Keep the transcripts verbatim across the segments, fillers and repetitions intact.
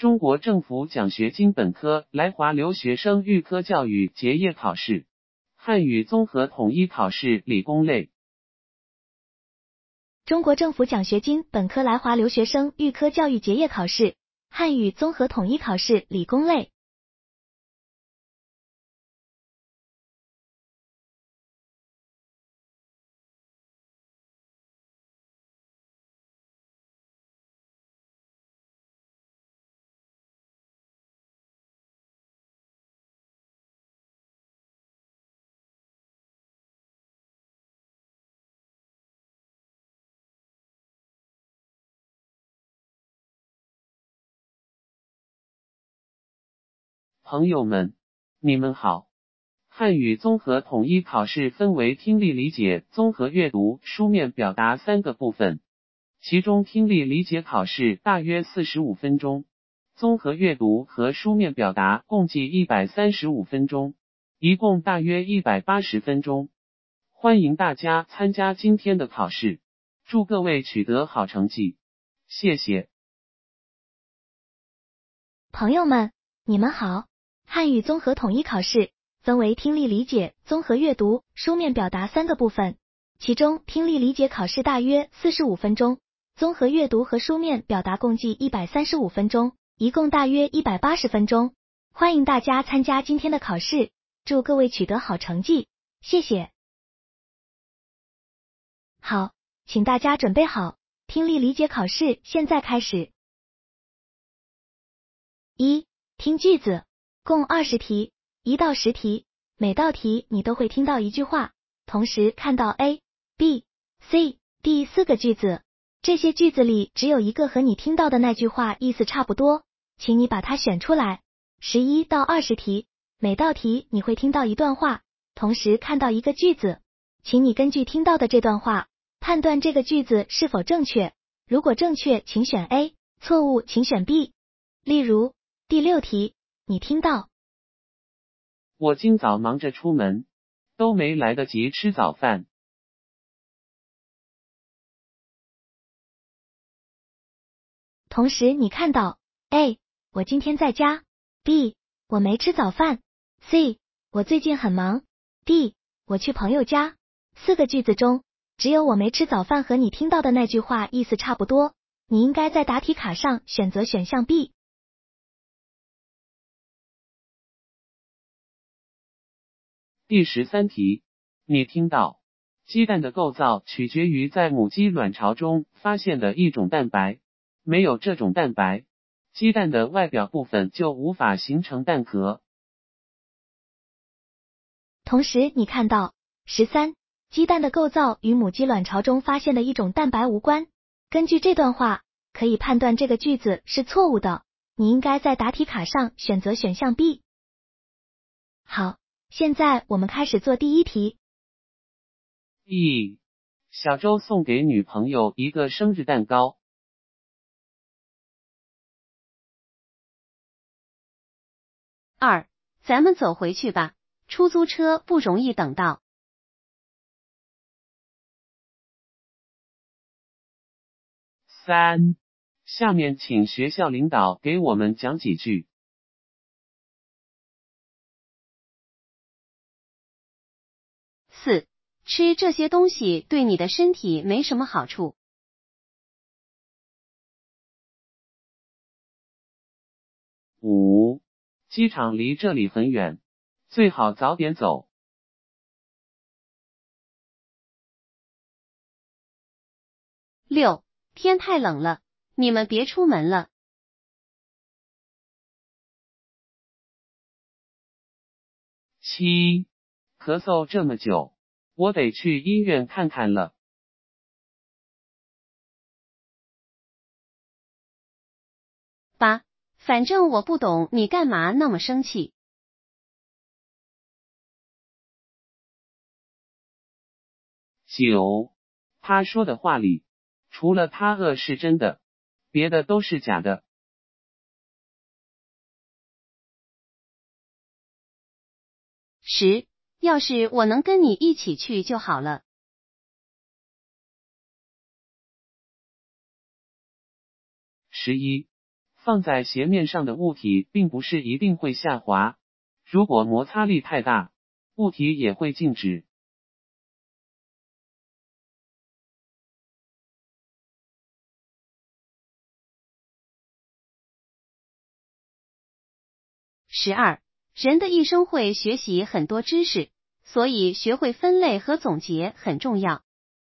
中国政府奖学金本科来华留学生预科教育结业考试，汉语综合统一考试理工类。 中国政府奖学金本科来华留学生预科教育结业考试，汉语综合统一考试理工类。 朋友们，你们好。汉语综合统一考试分为听力理解、综合阅读、书面表达三个部分，其中听力理解考试大约四十五分钟，综合阅读和书面表达共计一百三十五分钟，一共大约一百八十分钟。欢迎大家参加今天的考试，祝各位取得好成绩，谢谢。 朋友们，你们好。汉语综合统一考试分为听力理解、综合阅读、书面表达三个部分，其中听力理解考试大约四十五分钟，综合阅读和书面表达共计一百三十五分钟，一共大约一百八十分钟。欢迎大家参加今天的考试，祝各位取得好成绩，谢谢。好，请大家准备好，听力理解考试现在开始。一、听句子，共二十题，一到十题，每道题你都会听到一句话，同时看到 A、B、C、D 四个句子，这些句子里只有一个和你听到的那句话意思差不多，请你把它选出来。十一到二十题，每道题你会听到一段话，同时看到一个句子，请你根据听到的这段话，判断这个句子是否正确，如果正确请选 A， 错误请选 B。例如第六题，你听到我今早忙着出门，都没来得及吃早饭。 同时你看到 A， 我今天在家， B， 我没吃早饭， C， 我最近很忙， D， 我去朋友家。四个句子中，只有我没吃早饭和你听到的那句话意思差不多，你应该在答题卡上选择选项 B。 第十三题，你听到鸡蛋的构造取决于在母鸡卵巢中发现的一种蛋白，没有这种蛋白，鸡蛋的外表部分就无法形成蛋壳。 同时你看到十三，鸡蛋的构造与母鸡卵巢中发现的一种蛋白无关。根据这段话，可以判断这个句子是错误的，你应该在答题卡上选择选项 B。好，现在我们开始做第一题。 一、小周送给女朋友一个生日蛋糕。 二、咱们走回去吧，出租车不容易等到。 三、下面请学校领导给我们讲几句。 四、吃这些东西对你的身体没什么好处。 五、机场离这里很远，最好早点走。 六、天太冷了，你们别出门了。 七、咳嗽这么久，我得去医院看看了。 八、反正我不懂你干嘛那么生气。 九、他说的话里，除了他饿是真的，别的都是假的。 十、要是我能跟你一起去就好了。 十一、 放在斜面上的物体并不是一定会下滑，如果摩擦力太大，物体也会静止。 十二，人的一生会学习很多知识，所以学会分类和总结很重要。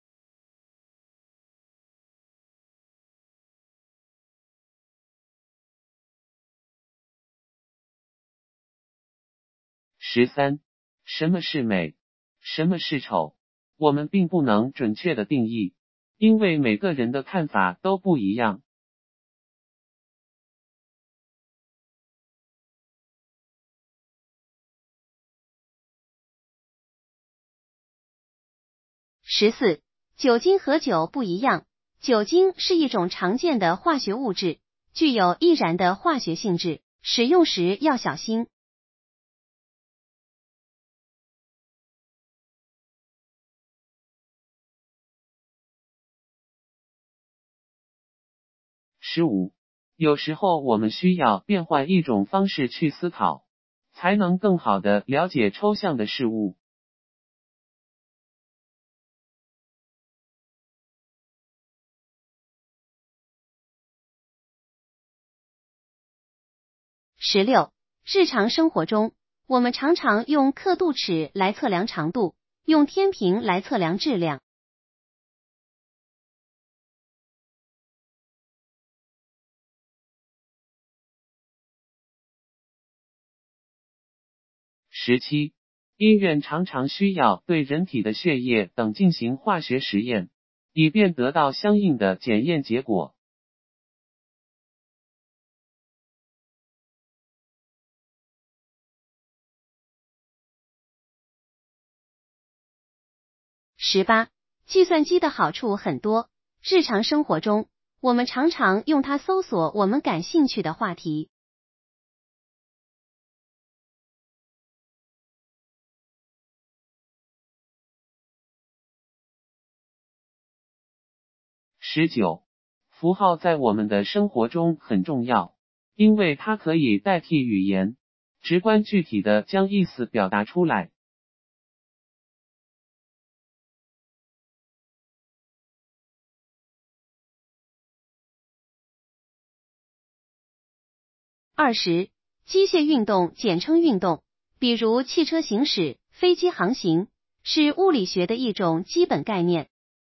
十三，什么是美？什么是丑？我们并不能准确的定义，因为每个人的看法都不一样。 十四，酒精和酒不一样，酒精是一种常见的化学物质，具有易燃的化学性质，使用时要小心。 十五，有时候我们需要变换一种方式去思考，才能更好地了解抽象的事物。 十六，日常生活中，我们常常用刻度尺来测量长度，用天平来测量质量。 十七，医院常常需要对人体的血液等进行化学实验，以便得到相应的检验结果。 十八，计算机的好处很多，日常生活中，我们常常用它搜索我们感兴趣的话题。 十九，符号在我们的生活中很重要，因为它可以代替语言，直观具体的将意思表达出来。 二十，机械运动简称运动，比如汽车行驶、飞机航行，是物理学的一种基本概念。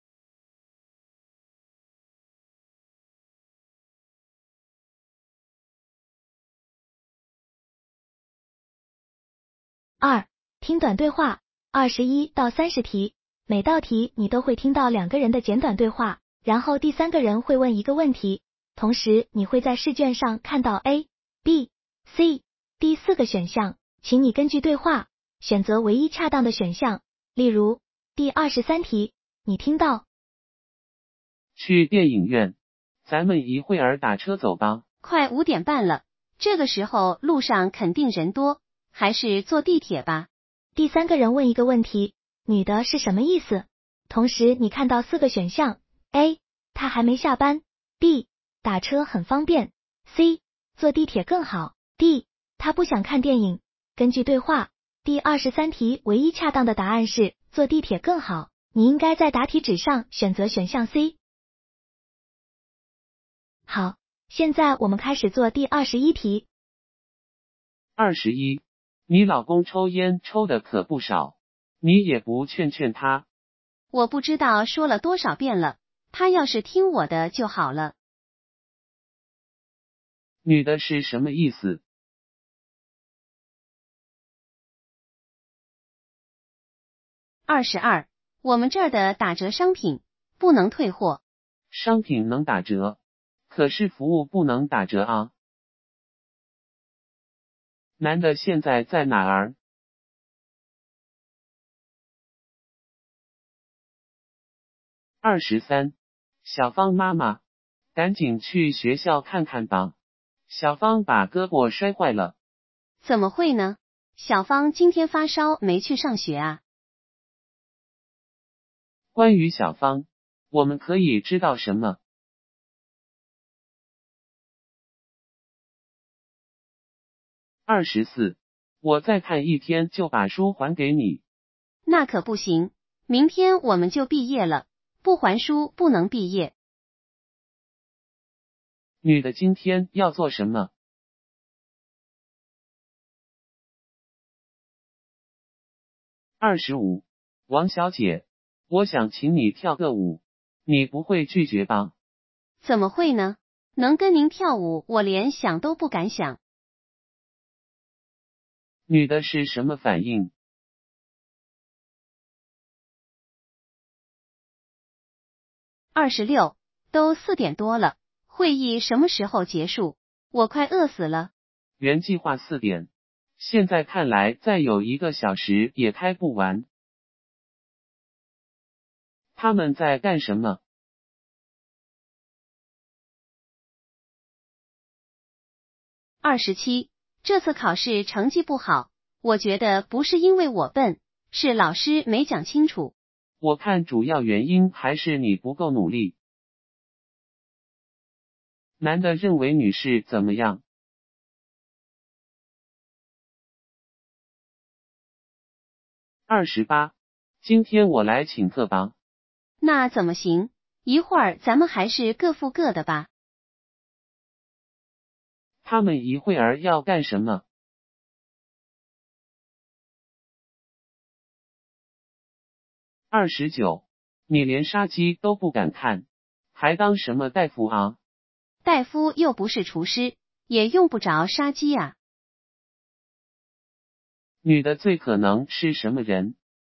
二、听短对话，二十一到三十题，每道题你都会听到两个人的简短对话，然后第三个人会问一个问题，同时你会在试卷上看到 A、B、C、D 四个选项，请你根据对话选择唯一恰当的选项。例如第二十三题，你听到去电影院，咱们一会儿打车走吧。 快五点半了，这个时候路上肯定人多，还是坐地铁吧。 第三个人问一个问题，女的是什么意思？同时你看到四个选项 A 她还没下班， B 打车很方便， C 坐地铁更好， D 她不想看电影。根据对话，第二十三题唯一恰当的答案是坐地铁更好，你应该在答题纸上选择选项 C。 好，现在我们开始做第二十一题。 二十一，你老公抽烟抽的可不少，你也不劝劝他。 我不知道说了多少遍了，他要是听我的就好了。 女的是什么意思？ 二十二，我们这儿的打折商品不能退货。 商品能打折，可是服务不能打折啊。男的现在在哪儿？二十三，小芳妈妈，赶紧去学校看看吧，小芳把胳膊摔坏了。 怎么会呢？小芳今天发烧没去上学啊。 关于小芳，我们可以知道什么？ 二十四，我再看一天就把书还给你。 那可不行，明天我们就毕业了，不还书不能毕业。 女的今天要做什么？二十五，王小姐，我想请你跳个舞，你不会拒绝吧？ 怎么会呢？能跟您跳舞，我连想都不敢想。 女的是什么反应？ 二十六，都四点多了，会议什么时候结束？我快饿死了。 原计划四点，现在看来再有一个小时也开不完。他们在干什么？ 二十七，这次考试成绩不好，我觉得不是因为我笨，是老师没讲清楚。 我看主要原因还是你不够努力。男的认为女士怎么样？二十八，今天我来请客吧。 那怎么行？一会儿咱们还是各付各的吧。 他们一会儿要干什么？二十九，你连杀鸡都不敢看，还当什么大夫啊？ 大夫又不是厨师，也用不着杀鸡啊。 女的最可能是什么人？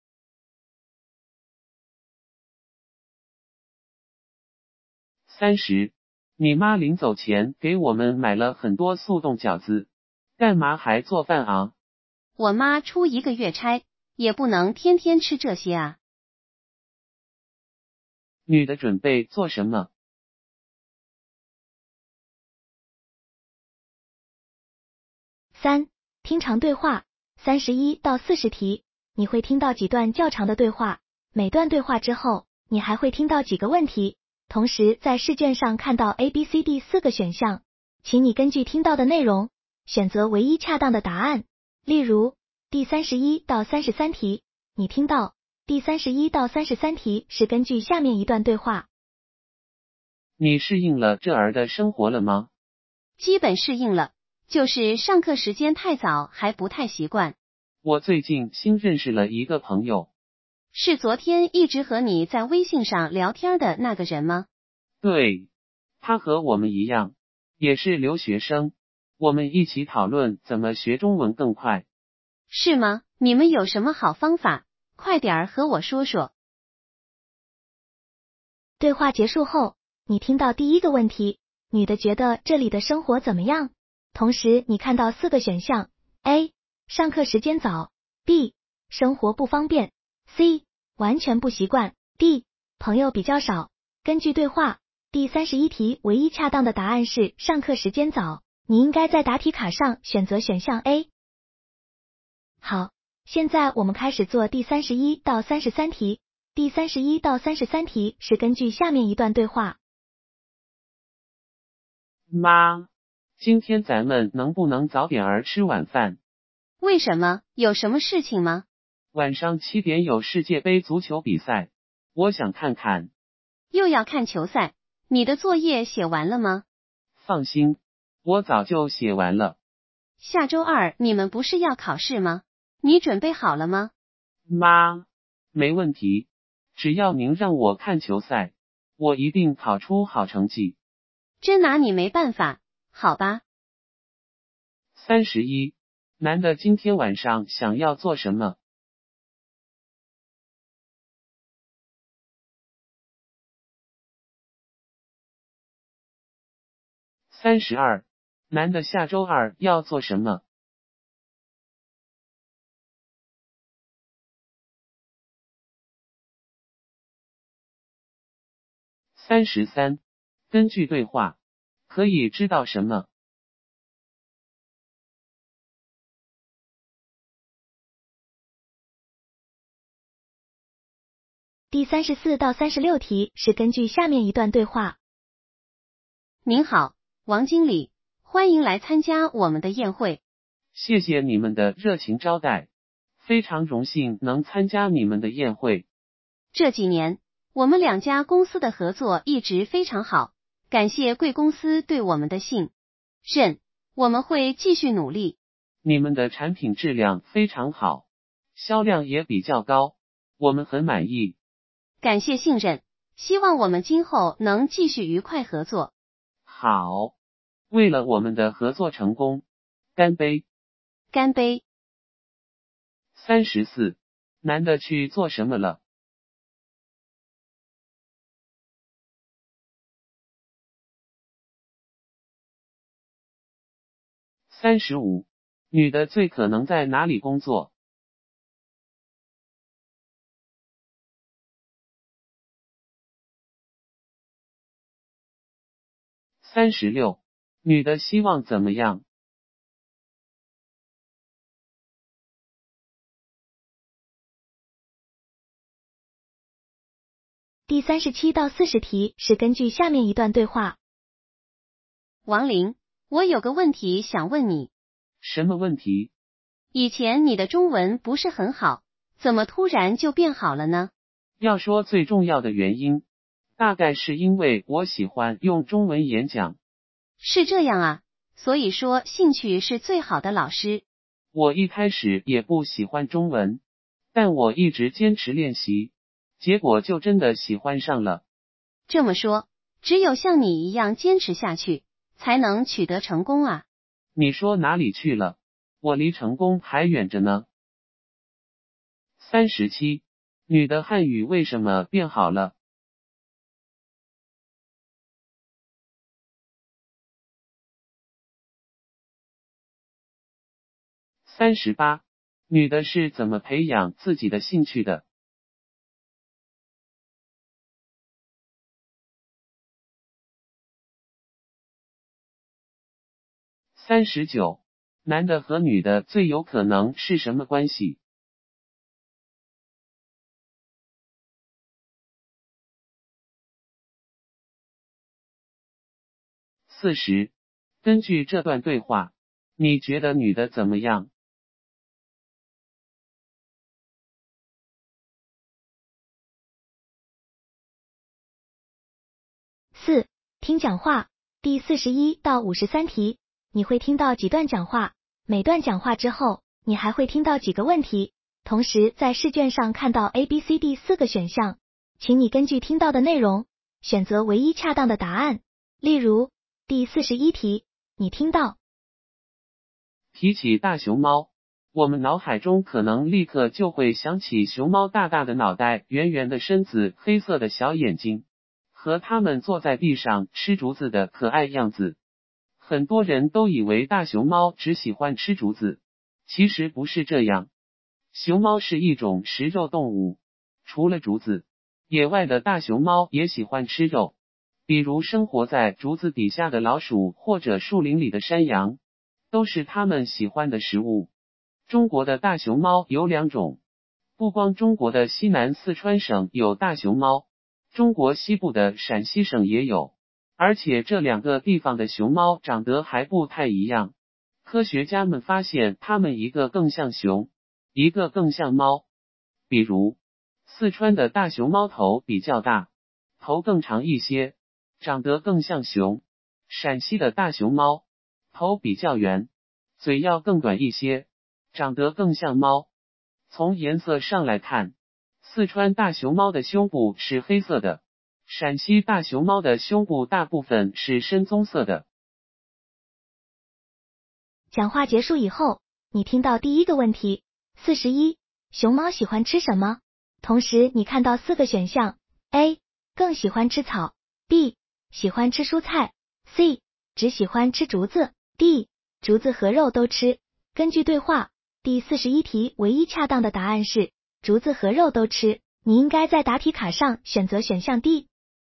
三十，你妈临走前给我们买了很多速冻饺子，干嘛还做饭啊？ 我妈出一个月差，也不能天天吃这些啊。 女的准备做什么？ 三、听长对话，三十一到四十题，你会听到几段较长的对话，每段对话之后，你还会听到几个问题，同时在试卷上看到 A、B、C、D 四个选项，请你根据听到的内容，选择唯一恰当的答案。例如，第三十一到三十三题，你听到第三十一到三十三题是根据下面一段对话。 你适应了这儿的生活了吗？ 基本适应了，就是上课时间太早还不太习惯。 我最近新认识了一个朋友。 是昨天一直和你在微信上聊天的那个人吗？ 对，他和我们一样，也是留学生，我们一起讨论怎么学中文更快。 是吗？你们有什么好方法？快点儿和我说说。 对话结束后，你听到第一个问题，女的觉得这里的生活怎么样？同时你看到四个选项 ：A. 上课时间早 B. 生活不方便 C. 完全不习惯 D. 朋友比较少。根据对话，第三十一题唯一恰当的答案是上课时间早，你应该在答题卡上选择选项 A。 好，现在我们开始做第三十一到三十三题。第三十一到三十三题是根据下面一段对话。 妈，今天咱们能不能早点儿吃晚饭？ 为什么？有什么事情吗？ 晚上七点有世界杯足球比赛，我想看看。 又要看球赛？你的作业写完了吗？ 放心，我早就写完了。 下周二你们不是要考试吗？你准备好了吗？ 妈，没问题，只要您让我看球赛，我一定考出好成绩。 真拿你没办法，好吧。 三十一，男的今天晚上想要做什么？三十二，男的下周二要做什么？三十三，根据对话，可以知道什么？ 第三十四到三十六题是根据下面一段对话。 您好，王经理，欢迎来参加我们的宴会。 谢谢你们的热情招待，非常荣幸能参加你们的宴会。 这几年，我们两家公司的合作一直非常好，感谢贵公司对我们的信任，我们会继续努力。 你们的产品质量非常好，销量也比较高，我们很满意。 感谢信任，希望我们今后能继续愉快合作。 好，为了我们的合作成功，干杯！ 干杯！ 三十四，男的去做什么了？三十五，女的最可能在哪里工作？三十六，女的希望怎么样？ 第三十七到四十题是根据下面一段对话。 王林，我有个问题想问你。 什么问题？ 以前你的中文不是很好，怎么突然就变好了呢？ 要说最重要的原因，大概是因为我喜欢用中文演讲。 是这样啊，所以说兴趣是最好的老师。 我一开始也不喜欢中文，但我一直坚持练习，结果就真的喜欢上了。 这么说，只有像你一样坚持下去，才能取得成功啊。 你说哪里去了？我离成功还远着呢。三十七，女的汉语为什么变好了？三十八，女的是怎么培养自己的兴趣的？三十九，男的和女的最有可能是什么关系？四十，根据这段对话，你觉得女的怎么样？ 四、听讲话。第四十一到五十三题，你会听到几段讲话，每段讲话之后，你还会听到几个问题，同时在试卷上看到 A、B、C、D 四个选项，请你根据听到的内容，选择唯一恰当的答案。例如，第四十一题，你听到提起大熊猫，我们脑海中可能立刻就会想起熊猫大大的脑袋、圆圆的身子、黑色的小眼睛，和它们坐在地上吃竹子的可爱样子。很多人都以为大熊猫只喜欢吃竹子，其实不是这样。熊猫是一种食肉动物，除了竹子，野外的大熊猫也喜欢吃肉，比如生活在竹子底下的老鼠或者树林里的山羊，都是它们喜欢的食物。中国的大熊猫有两种，不光中国的西南四川省有大熊猫，中国西部的陕西省也有，而且这两个地方的熊猫长得还不太一样。科学家们发现它们一个更像熊，一个更像猫。比如，四川的大熊猫头比较大，头更长一些，长得更像熊；陕西的大熊猫头比较圆，嘴要更短一些，长得更像猫。从颜色上来看，四川大熊猫的胸部是黑色的，陕西大熊猫的胸部大部分是深棕色的。 讲话结束以后，你听到第一个问题，四十一，熊猫喜欢吃什么？同时你看到四个选项 A 更喜欢吃草， B 喜欢吃蔬菜， C 只喜欢吃竹子， D 竹子和肉都吃。根据对话，第四十一题唯一恰当的答案是竹子和肉都吃，你应该在答题卡上选择选项 D。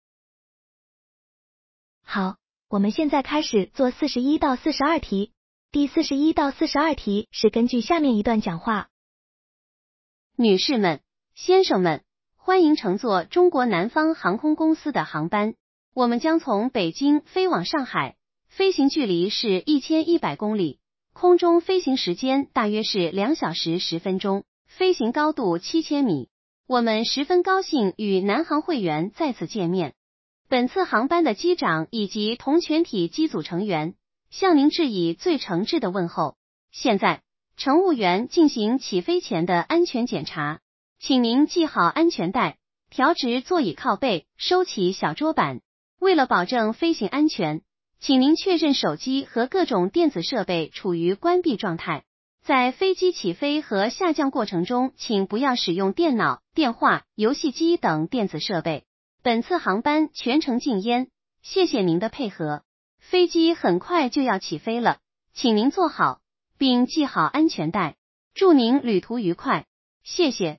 好，我们现在开始做四十一到四十二题。第四十一到四十二题是根据下面一段讲话。 女士们、先生们，欢迎乘坐中国南方航空公司的航班，我们将从北京飞往上海，飞行距离是一千一百公里， 空中飞行时间大约是两小时十分钟，飞行高度七千米。我们十分高兴与南航会员再次见面。本次航班的机长以及同全体机组成员向您致以最诚挚的问候。现在，乘务员进行起飞前的安全检查，请您系好安全带，调直座椅靠背，收起小桌板。为了保证飞行安全，请您确认手机和各种电子设备处于关闭状态。在飞机起飞和下降过程中，请不要使用电脑、电话、游戏机等电子设备。本次航班全程禁烟，谢谢您的配合。飞机很快就要起飞了，请您坐好，并系好安全带。祝您旅途愉快，谢谢。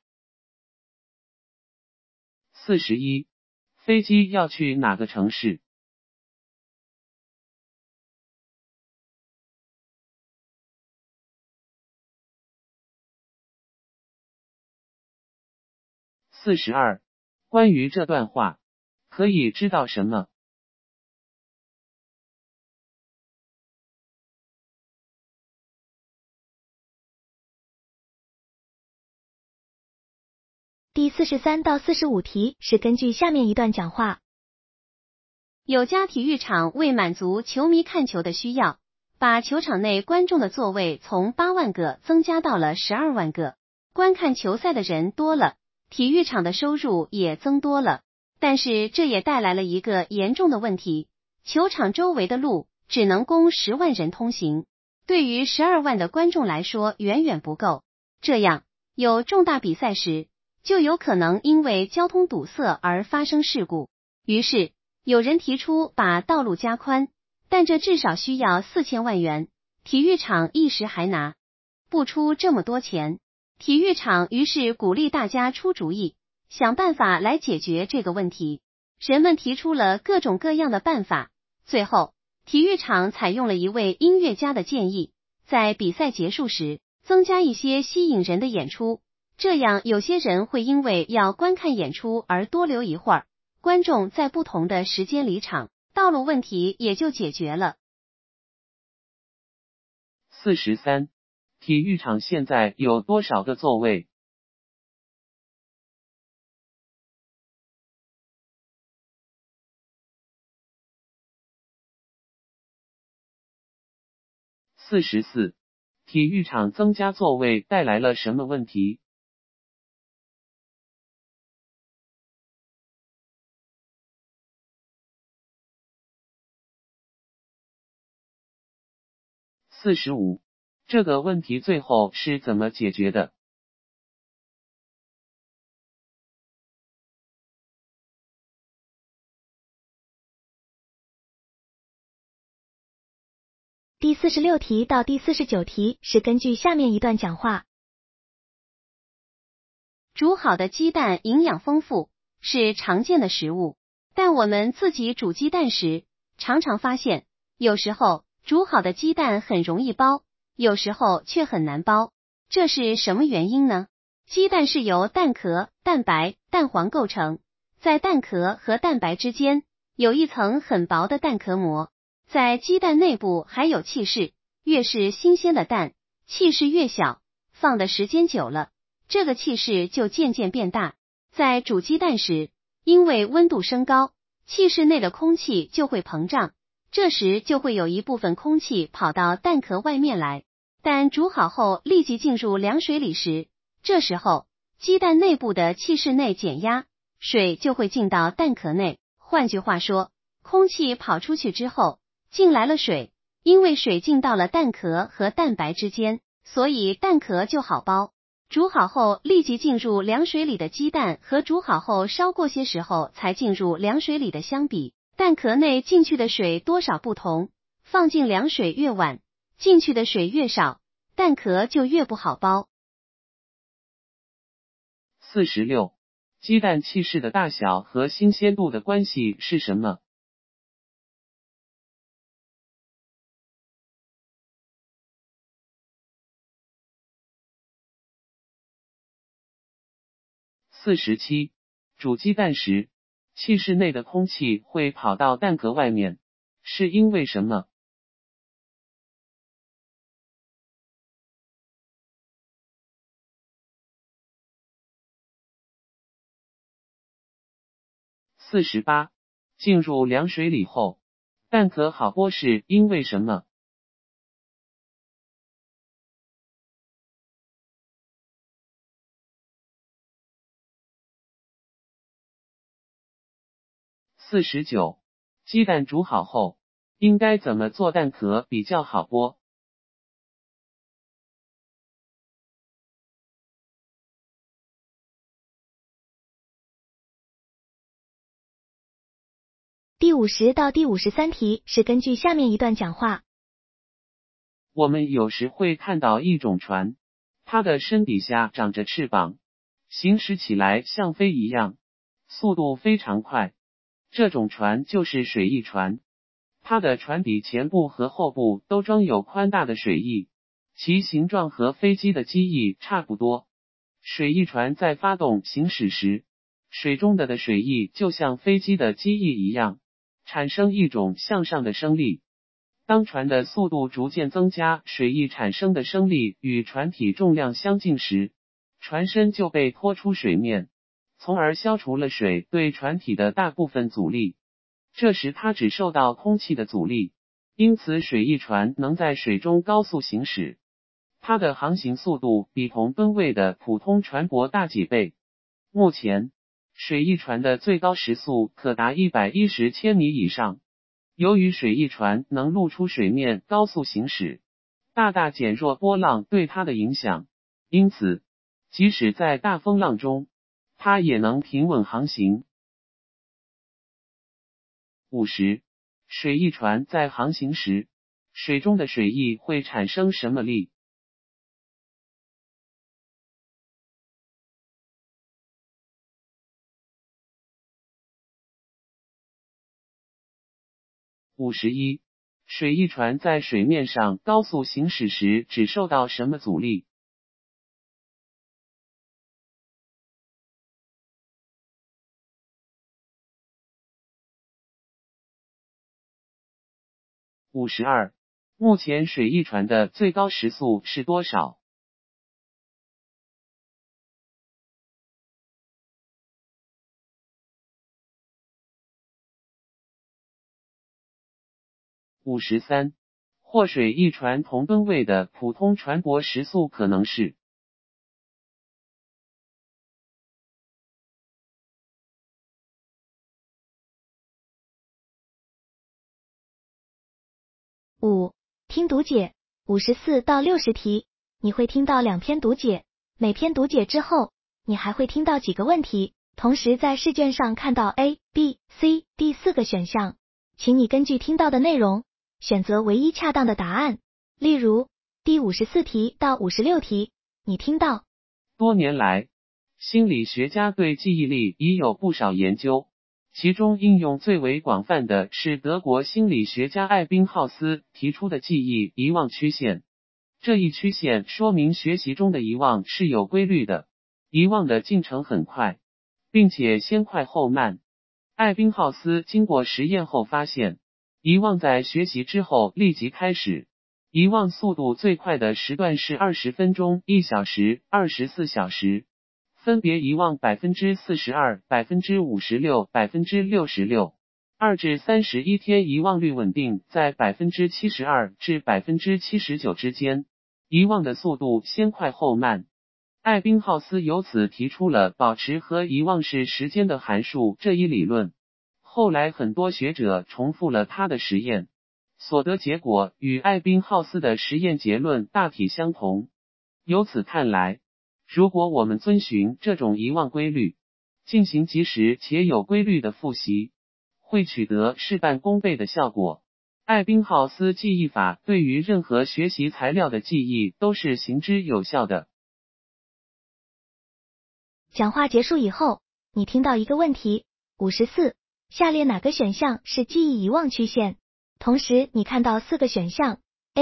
四十一，飞机要去哪个城市？四十二，关于这段话，可以知道什么？ 第四十三到四十五题是根据下面一段讲话。 有家体育场为满足球迷看球的需要，把球场内观众的座位从八万个增加到了十二万个。观看球赛的人多了，体育场的收入也增多了。但是这也带来了一个严重的问题，球场周围的路只能供十万人通行，对于十二万的观众来说远远不够。这样，有重大比赛时，就有可能因为交通堵塞而发生事故。于是，有人提出把道路加宽，但这至少需要四千万元，体育场一时还拿不出这么多钱。体育场于是鼓励大家出主意，想办法来解决这个问题。人们提出了各种各样的办法，最后，体育场采用了一位音乐家的建议，在比赛结束时，增加一些吸引人的演出，这样有些人会因为要观看演出而多留一会儿，观众在不同的时间离场，道路问题也就解决了。 四十三，体育场现在有多少个座位？四十四，体育场增加座位带来了什么问题？四十五，这个问题最后是怎么解决的？ 第四十六题到第四十九题是根据下面一段讲话。 煮好的鸡蛋营养丰富，是常见的食物，但我们自己煮鸡蛋时，常常发现，有时候煮好的鸡蛋很容易剥，有时候却很难剥，这是什么原因呢？鸡蛋是由蛋壳、蛋白、蛋黄构成，在蛋壳和蛋白之间有一层很薄的蛋壳膜，在鸡蛋内部还有气室，越是新鲜的蛋，气室越小，放的时间久了，这个气室就渐渐变大。在煮鸡蛋时，因为温度升高，气室内的空气就会膨胀，这时就会有一部分空气跑到蛋壳外面来。但煮好后立即进入凉水里时，这时候鸡蛋内部的气室内减压，水就会进到蛋壳内。换句话说，空气跑出去之后，进来了水，因为水进到了蛋壳和蛋白之间，所以蛋壳就好剥。煮好后立即进入凉水里的鸡蛋和煮好后稍过些时候才进入凉水里的相比，蛋壳内进去的水多少不同，放进凉水越晚，进去的水越少，蛋壳就越不好剥。 四十六，鸡蛋气室的大小和新鲜度的关系是什么？四十七，煮鸡蛋时，气室内的空气会跑到蛋壳外面，是因为什么？ 四十八，进入凉水里后，蛋壳好剥是因为什么？四十九，鸡蛋煮好后，应该怎么做蛋壳比较好剥？ 第五十到第五十三题是根据下面一段讲话。 我们有时会看到一种船，它的身底下长着翅膀，行驶起来像飞一样，速度非常快。这种船就是水翼船，它的船底前部和后部都装有宽大的水翼，其形状和飞机的机翼差不多。水翼船在发动行驶时，水中的的水翼就像飞机的机翼一样，产生一种向上的升力。当船的速度逐渐增加，水翼产生的升力与船体重量相近时，船身就被拖出水面，从而消除了水对船体的大部分阻力。这时它只受到空气的阻力，因此水翼船能在水中高速行驶。它的航行速度比同吨位的普通船舶大几倍。目前，水翼船的最高时速可达一百一十千米以上。由于水翼船能露出水面高速行驶，大大减弱波浪对它的影响，因此，即使在大风浪中，它也能平稳航行。五十，水翼船在航行时，水中的水翼会产生什么力？五十一，水翼船在水面上高速行驶时只受到什么阻力？五十二，目前水翼船的最高时速是多少？五十三，或水翼船同吨位的普通船舶时速可能是？ 五、听读解，五十四到六十题，你会听到两篇读解，每篇读解之后，你还会听到几个问题，同时在试卷上看到 A、B、C、D 四个选项，请你根据听到的内容，选择唯一恰当的答案。例如，第五十四题到五十六题，你听到， 多年来，心理学家对记忆力已有不少研究，其中应用最为广泛的是德国心理学家艾宾浩斯提出的记忆遗忘曲线。这一曲线说明学习中的遗忘是有规律的，遗忘的进程很快，并且先快后慢。艾宾浩斯经过实验后发现，遗忘在学习之后立即开始，遗忘速度最快的时段是二十分钟、一小时、二十四小时，分别遗忘 百分之四十二、百分之五十六、百分之六十六。二至三十一天遗忘率稳定在 百分之七十二 至 百分之七十九 之间，遗忘的速度先快后慢。艾宾浩斯由此提出了保持和遗忘是时间的函数这一理论。后来很多学者重复了他的实验，所得结果与艾宾浩斯的实验结论大体相同。由此看来，如果我们遵循这种遗忘规律，进行及时且有规律的复习，会取得事半功倍的效果。艾宾浩斯记忆法对于任何学习材料的记忆都是行之有效的。 讲话结束以后，你听到一个问题，五十四，下列哪个选项是记忆遗忘曲线？同时你看到四个选项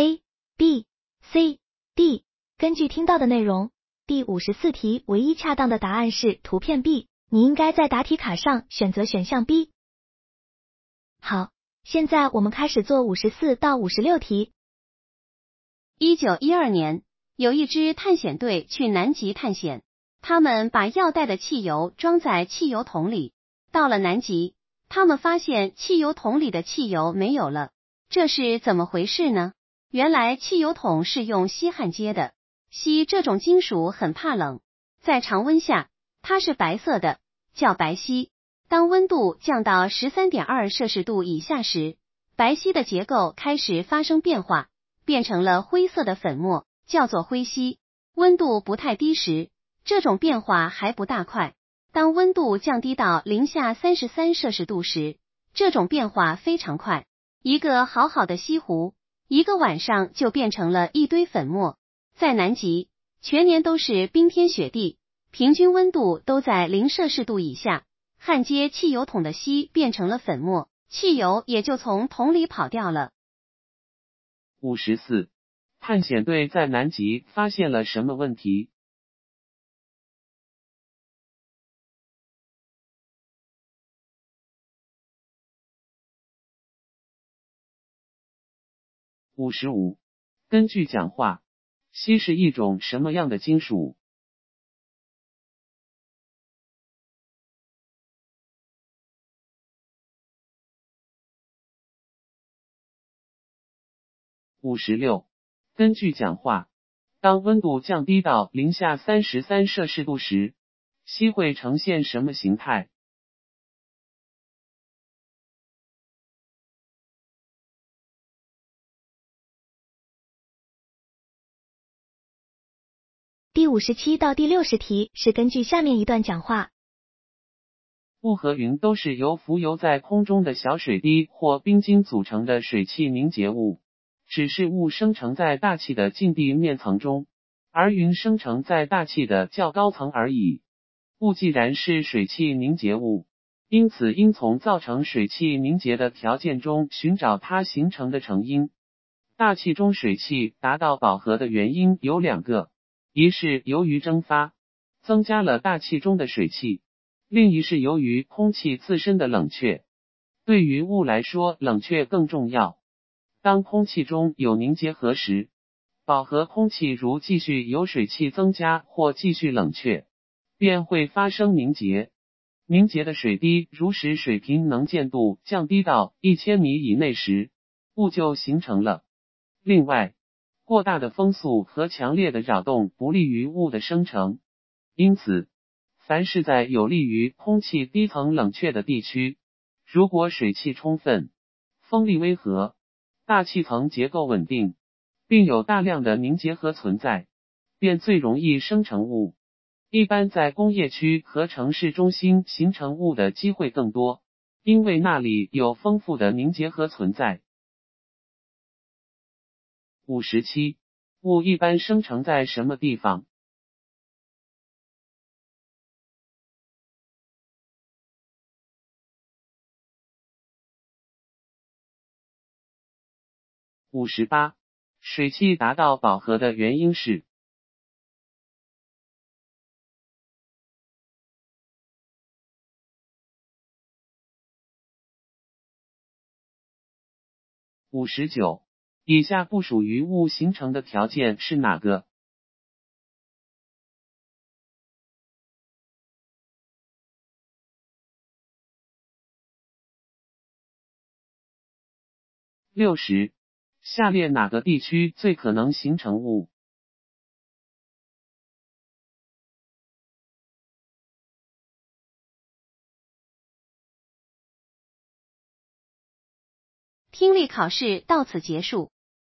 A、B、C、D， 根据听到的内容，第五十四题唯一恰当的答案是图片 B， 你应该在答题卡上选择选项 B。 好，现在我们开始做五十四到五十六题。 一九一二年，有一支探险队去南极探险，他们把要带的汽油装在汽油桶里。到了南极， 他们发现汽油桶里的汽油没有了，这是怎么回事呢？原来汽油桶是用锡焊接的，锡这种金属很怕冷，在常温下它是白色的，叫白锡。当温度降到 十三点二摄氏度以下时，白锡的结构开始发生变化，变成了灰色的粉末，叫做灰锡。温度不太低时，这种变化还不大快。当温度降低到零下三十三摄氏度时，这种变化非常快。一个好好的锡壶，一个晚上就变成了一堆粉末。在南极，全年都是冰天雪地，平均温度都在零摄氏度以下，焊接汽油桶的锡变成了粉末，汽油也就从桶里跑掉了。 五十四，探险队在南极发现了什么问题？五十五，根据讲话，锡是一种什么样的金属？五十六，根据讲话，当温度降低到零下三十三摄氏度时，锡会呈现什么形态？ 第五十七到第六十题是根据下面一段讲话。 雾和云都是由浮游在空中的小水滴或冰晶组成的水汽凝结物，只是雾生成在大气的近地面层中，而云生成在大气的较高层而已。雾既然是水汽凝结物，因此应从造成水汽凝结的条件中寻找它形成的成因。大气中水汽达到饱和的原因有两个，一是由于蒸发，增加了大气中的水汽，另一是由于空气自身的冷却。对于雾来说，冷却更重要。当空气中有凝结核时，饱和空气如继续有水汽增加或继续冷却，便会发生凝结。凝结的水滴如使水平能见度降低到一千米以内时，雾就形成了。另外，过大的风速和强烈的扰动不利于雾的生成，因此凡是在有利于空气低层冷却的地区，如果水汽充分，风力温和，大气层结构稳定，并有大量的凝结核存在，便最容易生成雾。一般在工业区和城市中心形成雾的机会更多，因为那里有丰富的凝结核存在。五十七，雾一般生成在什么地方？五十八，水汽达到饱和的原因是？五十九，以下不属于雾形成的条件是哪个？六十，下列哪个地区最可能形成雾？ 听力考试到此结束。